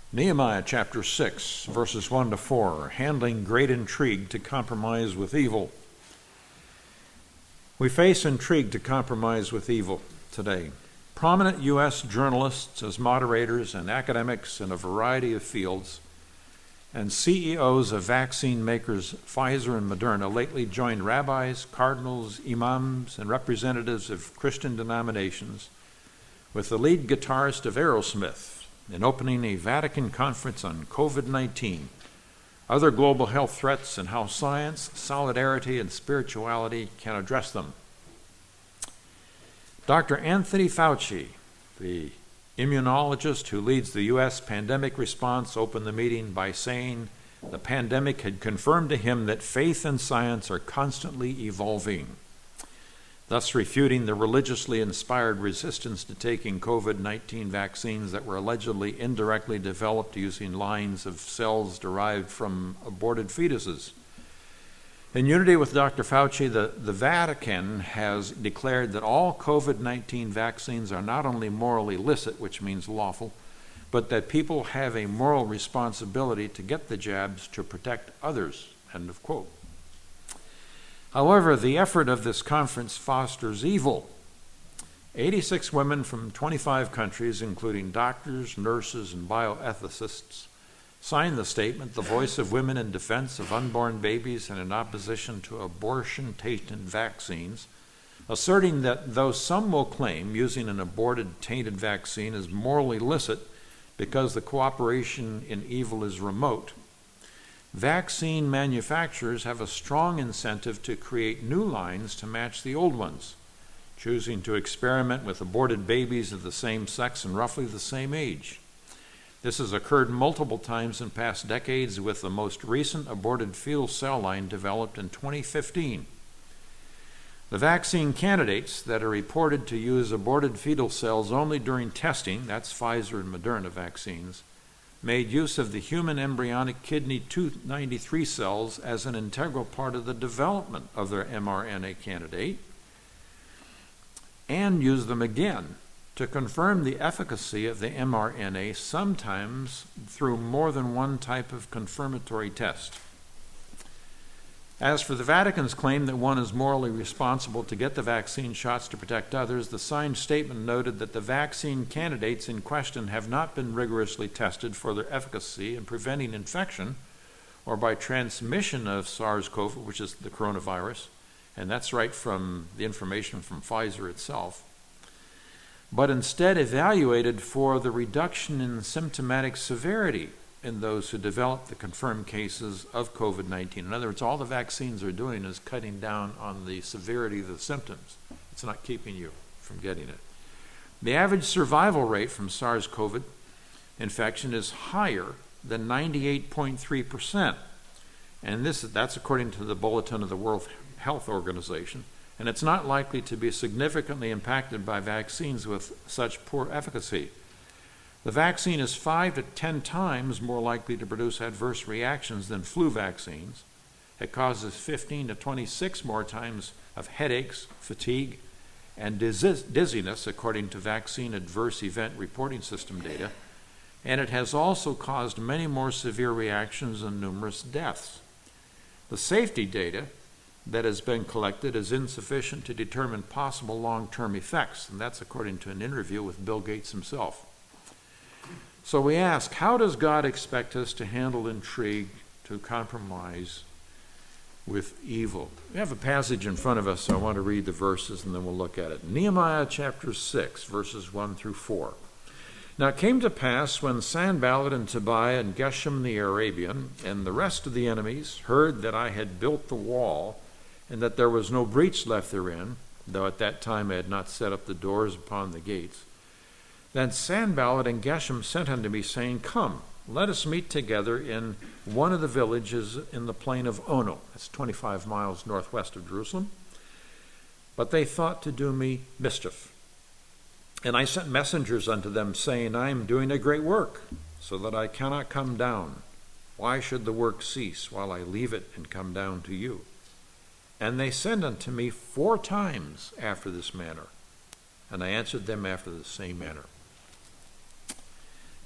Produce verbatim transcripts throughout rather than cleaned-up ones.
Nehemiah chapter six, verses one to four, handling great intrigue to compromise with evil. We face intrigue to compromise with evil today. Prominent U S journalists as moderators and academics in a variety of fields, and C E Os of vaccine makers Pfizer and Moderna lately joined rabbis, cardinals, imams, and representatives of Christian denominations with the lead guitarist of Aerosmith in opening a Vatican conference on COVID nineteen, other global health threats, and how science, solidarity, and spirituality can address them. Doctor Anthony Fauci, the immunologist who leads the U S pandemic response, opened the meeting by saying the pandemic had confirmed to him that faith and science are constantly evolving, thus refuting the religiously inspired resistance to taking COVID nineteen vaccines that were allegedly indirectly developed using lines of cells derived from aborted fetuses. In unity with Doctor Fauci, the, the Vatican has declared that all COVID nineteen vaccines are not only morally licit, which means lawful, but that people have a moral responsibility to get the jabs to protect others, end of quote. However, the effort of this conference fosters evil. eighty-six women from twenty-five countries, including doctors, nurses, and bioethicists, signed the statement, "The Voice of Women in Defense of Unborn Babies and in Opposition to Abortion-Tainted Vaccines," asserting that though some will claim using an aborted tainted vaccine is morally licit because the cooperation in evil is remote, vaccine manufacturers have a strong incentive to create new lines to match the old ones, choosing to experiment with aborted babies of the same sex and roughly the same age. This has occurred multiple times in past decades, with the most recent aborted fetal cell line developed in twenty fifteen. The vaccine candidates that are reported to use aborted fetal cells only during testing, that's Pfizer and Moderna vaccines, made use of the human embryonic kidney two ninety-three cells as an integral part of the development of their mRNA candidate, and used them again to confirm the efficacy of the mRNA, sometimes through more than one type of confirmatory test. As for the Vatican's claim that one is morally responsible to get the vaccine shots to protect others, the signed statement noted that the vaccine candidates in question have not been rigorously tested for their efficacy in preventing infection or by transmission of SARS-CoV, which is the coronavirus, and that's right from the information from Pfizer itself, but instead evaluated for the reduction in symptomatic severity in those who develop the confirmed cases of COVID nineteen. In other words, all the vaccines are doing is cutting down on the severity of the symptoms. It's not keeping you from getting it. The average survival rate from SARS-CoV infection is higher than ninety-eight point three percent. And this, that's according to the Bulletin of the World Health Organization. And it's not likely to be significantly impacted by vaccines with such poor efficacy. The vaccine is five to ten times more likely to produce adverse reactions than flu vaccines. It causes fifteen to twenty-six more times of headaches, fatigue, and dizziness, according to Vaccine Adverse Event Reporting System data. And it has also caused many more severe reactions and numerous deaths. The safety data that has been collected is insufficient to determine possible long-term effects, and that's according to an interview with Bill Gates himself. So we ask, how does God expect us to handle intrigue, to compromise with evil? We have a passage in front of us, so I want to read the verses and then we'll look at it. Nehemiah chapter six, verses one through four. Now it came to pass when Sanballat and Tobiah and Geshem the Arabian and the rest of the enemies heard that I had built the wall, and that there was no breach left therein, though at that time I had not set up the doors upon the gates. Then Sanballat and Geshem sent unto me, saying, Come, let us meet together in one of the villages in the plain of Ono. That's twenty-five miles northwest of Jerusalem. But they thought to do me mischief. And I sent messengers unto them, saying, I am doing a great work, so that I cannot come down. Why should the work cease while I leave it and come down to you? And they sent unto me four times after this manner, and I answered them after the same manner.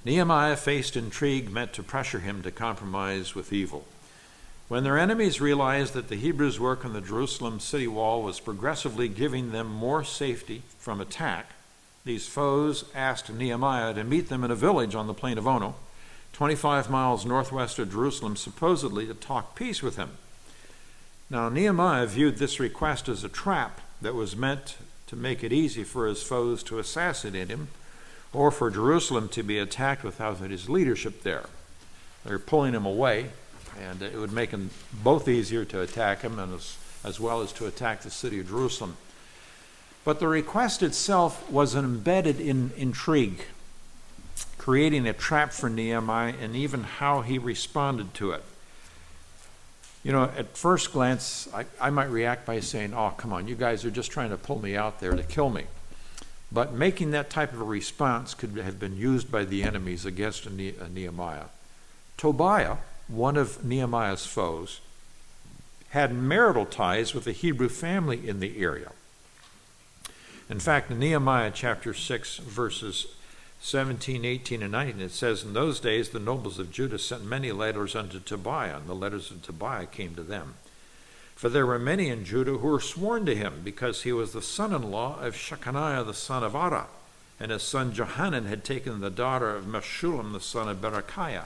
Nehemiah faced intrigue meant to pressure him to compromise with evil. When their enemies realized that the Hebrews' work on the Jerusalem city wall was progressively giving them more safety from attack, these foes asked Nehemiah to meet them in a village on the plain of Ono, twenty-five miles northwest of Jerusalem, supposedly to talk peace with him. Now, Nehemiah viewed this request as a trap that was meant to make it easy for his foes to assassinate him, or for Jerusalem to be attacked without his leadership there. They're pulling him away, and it would make them both easier to attack him and as, as well as to attack the city of Jerusalem. But the request itself was embedded in intrigue, creating a trap for Nehemiah and even how he responded to it. You know, at first glance, I, I might react by saying, oh, come on, you guys are just trying to pull me out there to kill me. But making that type of a response could have been used by the enemies against Nehemiah. Tobiah, one of Nehemiah's foes, had marital ties with a Hebrew family in the area. In fact, in Nehemiah chapter six, verses seventeen, eighteen, and nineteen, it says, in those days the nobles of Judah sent many letters unto Tobiah, and the letters of Tobiah came to them. For there were many in Judah who were sworn to him, because he was the son-in-law of Shechaniah the son of Ara, and his son Johanan had taken the daughter of Meshullam the son of Berechiah.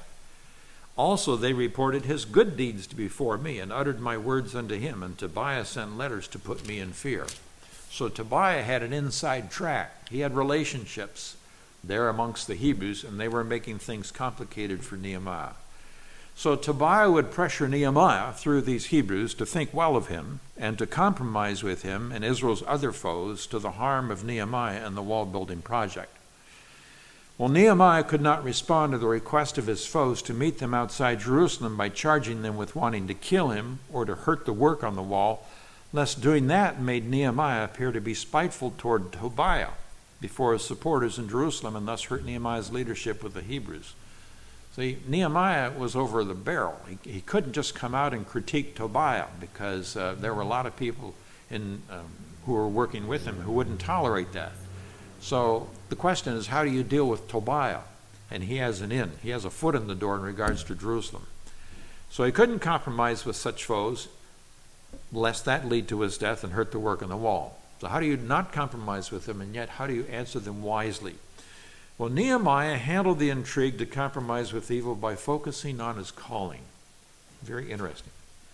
Also they reported his good deeds before me, and uttered my words unto him, and Tobiah sent letters to put me in fear. So Tobiah had an inside track. He had relationships there amongst the Hebrews, and they were making things complicated for Nehemiah. So Tobiah would pressure Nehemiah through these Hebrews to think well of him and to compromise with him and Israel's other foes to the harm of Nehemiah and the wall-building project. Well, Nehemiah could not respond to the request of his foes to meet them outside Jerusalem by charging them with wanting to kill him or to hurt the work on the wall, lest doing that made Nehemiah appear to be spiteful toward Tobiah before his supporters in Jerusalem and thus hurt Nehemiah's leadership with the Hebrews. See, Nehemiah was over the barrel. He, he couldn't just come out and critique Tobiah because uh, there were a lot of people in, um, who were working with him who wouldn't tolerate that. So the question is, how do you deal with Tobiah? And he has an in. He has a foot in the door in regards to Jerusalem. So he couldn't compromise with such foes, lest that lead to his death and hurt the work on the wall. So how do you not compromise with them, and yet how do you answer them wisely? Well, Nehemiah handled the intrigue to compromise with evil by focusing on his calling. Very interesting.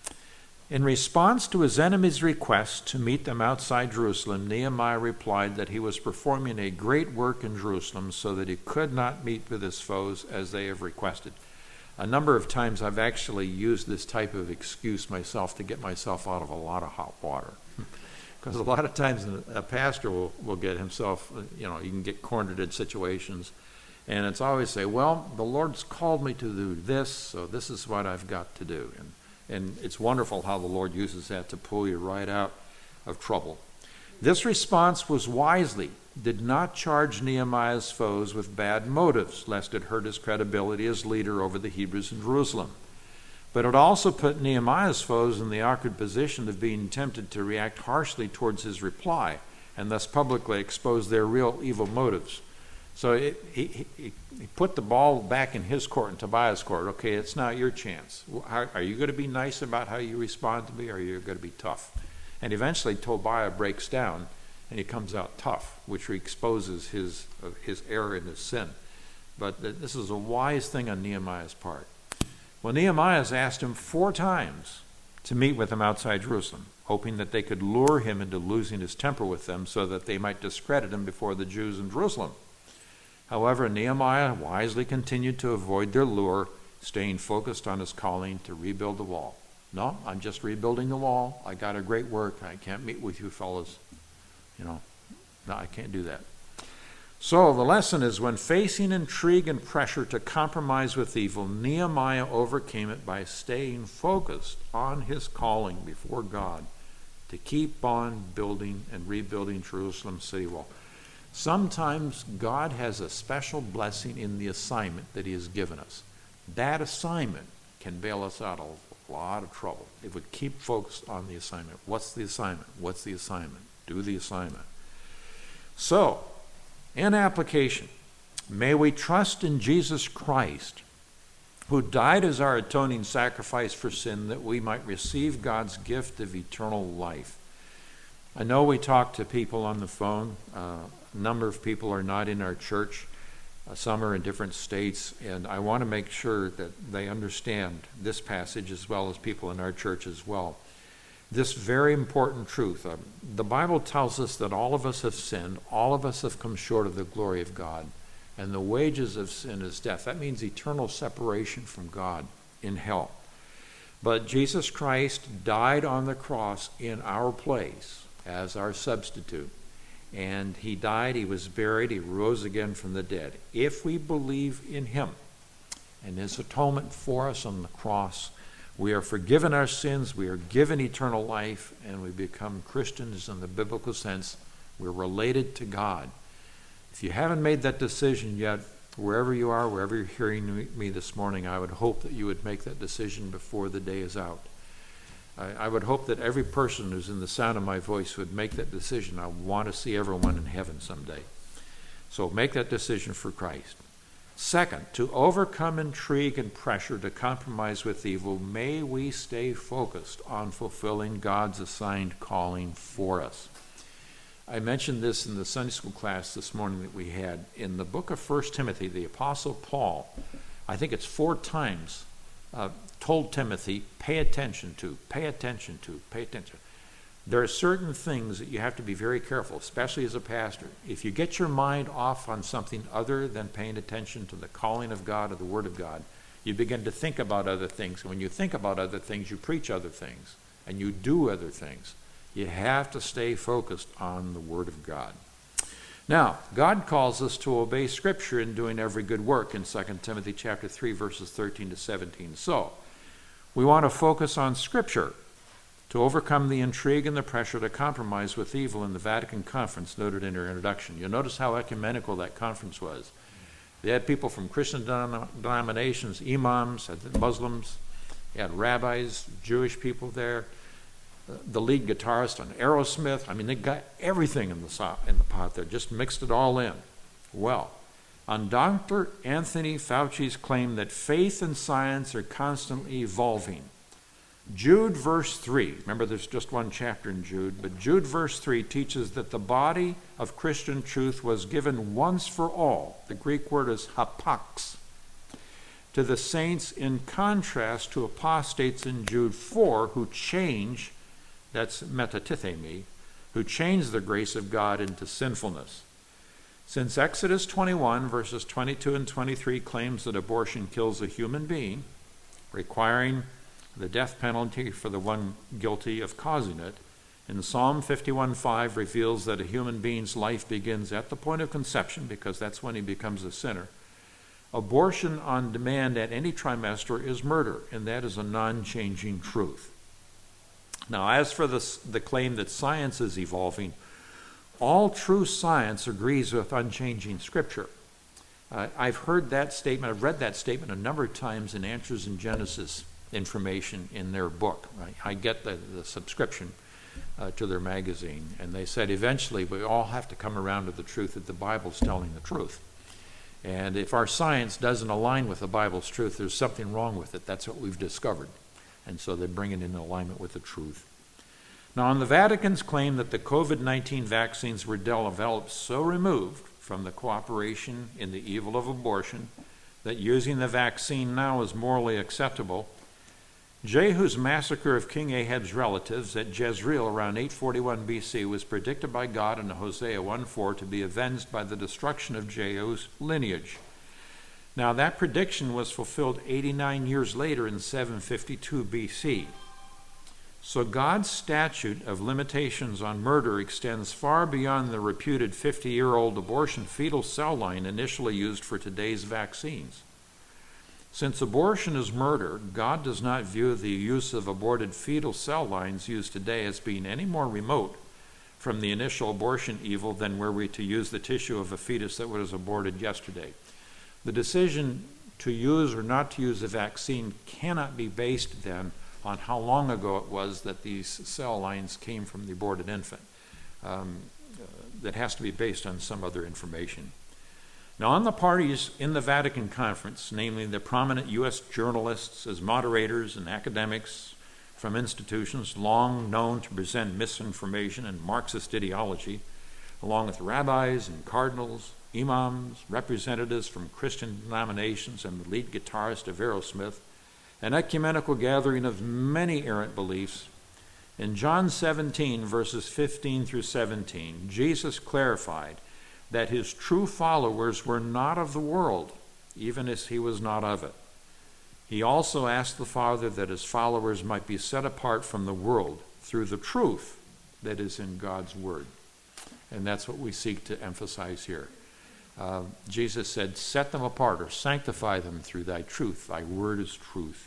In response to his enemies' request to meet them outside Jerusalem, Nehemiah replied that he was performing a great work in Jerusalem so that he could not meet with his foes as they have requested. A number of times I've actually used this type of excuse myself to get myself out of a lot of hot water. Because a lot of times a pastor will, will get himself, you know, you can get cornered in situations. And it's always say, well, the Lord's called me to do this, so this is what I've got to do. And, and it's wonderful how the Lord uses that to pull you right out of trouble. This response was wisely, did not charge Nehemiah's foes with bad motives, lest it hurt his credibility as leader over the Hebrews in Jerusalem. But it also put Nehemiah's foes in the awkward position of being tempted to react harshly towards his reply and thus publicly expose their real evil motives. So it, he, he, he put the ball back in his court, in Tobiah's court. Okay, it's not your chance. How, are you going to be nice about how you respond to me, or are you going to be tough? And eventually Tobiah breaks down and he comes out tough, which exposes his, uh, his error and his sin. But th- this is a wise thing on Nehemiah's part. Well, Nehemiah has asked him four times to meet with him outside Jerusalem, hoping that they could lure him into losing his temper with them so that they might discredit him before the Jews in Jerusalem. However, Nehemiah wisely continued to avoid their lure, staying focused on his calling to rebuild the wall. No, I'm just rebuilding the wall. I got a great work. I can't meet with you fellas. You know, no, I can't do that. So the lesson is, when facing intrigue and pressure to compromise with evil, Nehemiah overcame it by staying focused on his calling before God to keep on building and rebuilding Jerusalem's city wall. Sometimes God has a special blessing in the assignment that he has given us. That assignment can bail us out of a lot of trouble if we keep focused on the assignment. What's the assignment? What's the assignment? Do the assignment. So, in application, May we trust in Jesus Christ, who died as our atoning sacrifice for sin, that we might receive God's gift of eternal life. I know we talk to people on the phone. Uh, a number of people are not in our church. Uh, some are in different states, and I want to make sure that they understand this passage as well as people in our church as well. This very important truth. Uh, the Bible tells us that all of us have sinned. All of us have come short of the glory of God. And the wages of sin is death. That means eternal separation from God in hell. But Jesus Christ died on the cross in our place as our substitute. And he died, he was buried, he rose again from the dead. If we believe in him and his atonement for us on the cross, we are forgiven our sins, we are given eternal life, and we become Christians in the biblical sense. We're related to God. If you haven't made that decision yet, wherever you are, wherever you're hearing me this morning, I would hope that you would make that decision before the day is out. I, I would hope that every person who's in the sound of my voice would make that decision. I want to see everyone in heaven someday. So make that decision for Christ. Second, to overcome intrigue and pressure to compromise with evil, may we stay focused on fulfilling God's assigned calling for us. I mentioned this in the Sunday school class this morning that we had. In the book of First Timothy, the Apostle Paul, I think it's four times, uh, told Timothy, pay attention to, pay attention to, pay attention. There are certain things that you have to be very careful, especially as a pastor. If you get your mind off on something other than paying attention to the calling of God or the Word of God, you begin to think about other things. And when you think about other things, you preach other things, and you do other things. You have to stay focused on the Word of God. Now, God calls us to obey Scripture in doing every good work in Second Timothy chapter three, verses thirteen to seventeen. So, we want to focus on Scripture to overcome the intrigue and the pressure to compromise with evil in the Vatican Conference noted in her introduction. You'll notice how ecumenical that conference was. They had people from Christian denominations, imams, had Muslims, they had rabbis, Jewish people there, the lead guitarist on Aerosmith. I mean, they got everything in the, so- in the pot there, just mixed it all in. Well, on Doctor Anthony Fauci's claim that faith and science are constantly evolving, Jude verse three, remember there's just one chapter in Jude, but Jude verse three teaches that the body of Christian truth was given once for all. The Greek word is hapax, to the saints, in contrast to apostates in Jude four who change, that's metatithemi, who change the grace of God into sinfulness. Since Exodus twenty-one, verses twenty-two and twenty-three claims that abortion kills a human being, requiring the death penalty for the one guilty of causing it, and Psalm fifty-one five reveals that a human being's life begins at the point of conception, because that's when he becomes a sinner. Abortion on demand at any trimester is murder, and that is a non-changing truth. Now, as for the, the claim that science is evolving, all true science agrees with unchanging Scripture. Uh, I've heard that statement, I've read that statement a number of times in Answers in Genesis information in their book. I, I get the, the subscription uh, to their magazine, and they said eventually we all have to come around to the truth that the Bible's telling the truth. And if our science doesn't align with the Bible's truth, there's something wrong with it. That's what we've discovered. And so they bring it in alignment with the truth. Now, on the Vatican's claim that the COVID nineteen vaccines were developed so removed from the cooperation in the evil of abortion that using the vaccine now is morally acceptable, Jehu's massacre of King Ahab's relatives at Jezreel around eight forty-one B C was predicted by God in Hosea one four to be avenged by the destruction of Jehu's lineage. Now, that prediction was fulfilled eighty-nine years later in seven fifty-two B C. So God's statute of limitations on murder extends far beyond the reputed fifty-year-old abortion fetal cell line initially used for today's vaccines. Since abortion is murder, God does not view the use of aborted fetal cell lines used today as being any more remote from the initial abortion evil than were we to use the tissue of a fetus that was aborted yesterday. The decision to use or not to use a vaccine cannot be based then on how long ago it was that these cell lines came from the aborted infant. Um, uh, that has to be based on some other information. Now, on the parties in the Vatican Conference, namely the prominent U S journalists as moderators and academics from institutions long known to present misinformation and Marxist ideology, along with rabbis and cardinals, imams, representatives from Christian denominations, and the lead guitarist of Aerosmith, an ecumenical gathering of many errant beliefs, in John seventeen, verses fifteen through seventeen, Jesus clarified that his true followers were not of the world, even as he was not of it. He also asked the Father that his followers might be set apart from the world through the truth that is in God's Word. And that's what we seek to emphasize here. Uh, Jesus said, set them apart or sanctify them through thy truth. Thy word is truth.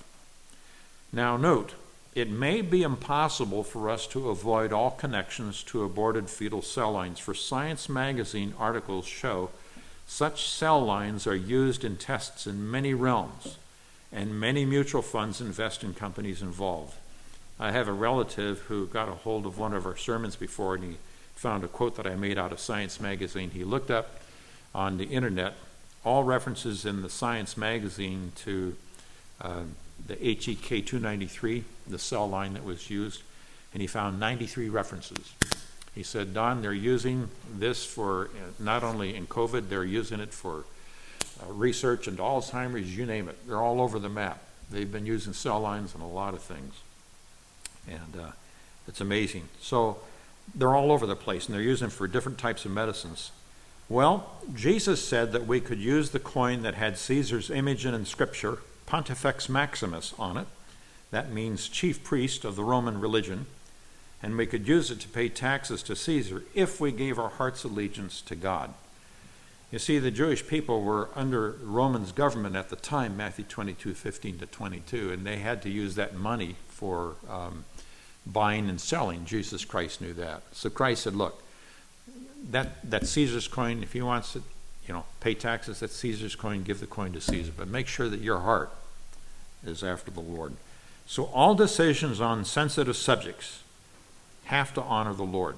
Now note, it may be impossible for us to avoid all connections to aborted fetal cell lines, for Science magazine articles show such cell lines are used in tests in many realms, and many mutual funds invest in companies involved. I have a relative who got a hold of one of our sermons before, and he found a quote that I made out of Science magazine. He looked up on the internet all references in the Science magazine to uh, the H E K two ninety-three, the cell line that was used, and he found ninety-three references. He said, Don, they're using this for uh, not only in COVID, they're using it for uh, research into Alzheimer's, you name it. They're all over the map. They've been using cell lines in a lot of things. And uh, it's amazing. So they're all over the place, and they're using them for different types of medicines. Well, Jesus said that we could use the coin that had Caesar's image and inscription, Pontifex Maximus, on it. That means chief priest of the Roman religion. And we could use it to pay taxes to Caesar if we gave our heart's allegiance to God. You see, the Jewish people were under Roman's government at the time, Matthew twenty-two, fifteen to twenty-two, and they had to use that money for um, buying and selling. Jesus Christ knew that. So Christ said, look, that, that Caesar's coin, if he wants it, you know, pay taxes, that's Caesar's coin, give the coin to Caesar. But make sure that your heart is after the Lord. So all decisions on sensitive subjects have to honor the Lord.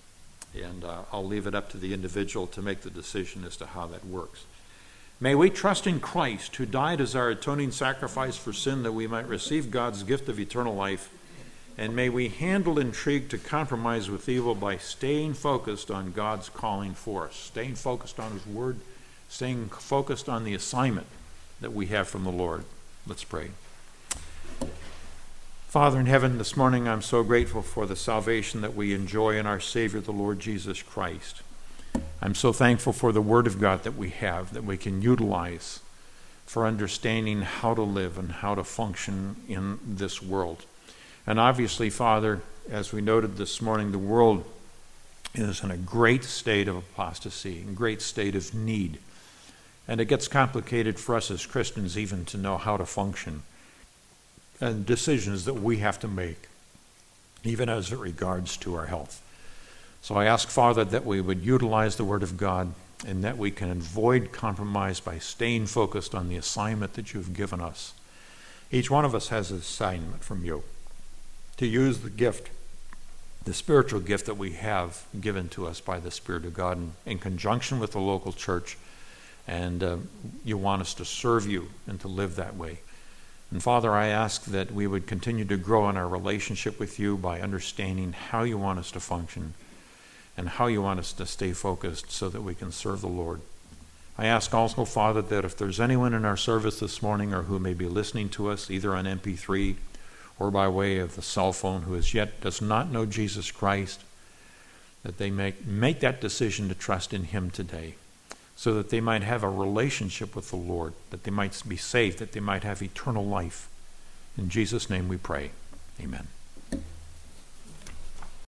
And uh, I'll leave it up to the individual to make the decision as to how that works. May we trust in Christ, who died as our atoning sacrifice for sin, that we might receive God's gift of eternal life. And may we handle intrigue to compromise with evil by staying focused on God's calling for us, staying focused on his word, staying focused on the assignment that we have from the Lord. Let's pray. Father in heaven, this morning I'm so grateful for the salvation that we enjoy in our Savior, the Lord Jesus Christ. I'm so thankful for the Word of God that we have, that we can utilize for understanding how to live and how to function in this world. And obviously, Father, as we noted this morning, the world is in a great state of apostasy, a great state of need. And it gets complicated for us as Christians even to know how to function and decisions that we have to make, even as it regards to our health. So I ask, Father, that we would utilize the Word of God and that we can avoid compromise by staying focused on the assignment that you've given us. Each one of us has an assignment from you to use the gift, the spiritual gift that we have given to us by the Spirit of God in, in conjunction with the local church. And uh, you want us to serve you and to live that way. And Father, I ask that we would continue to grow in our relationship with you by understanding how you want us to function and how you want us to stay focused so that we can serve the Lord. I ask also, Father, that if there's anyone in our service this morning or who may be listening to us either on M P three or by way of the cell phone who as yet does not know Jesus Christ, that they make, make that decision to trust in him today, so that they might have a relationship with the Lord, that they might be saved, that they might have eternal life. In Jesus' name we pray. Amen.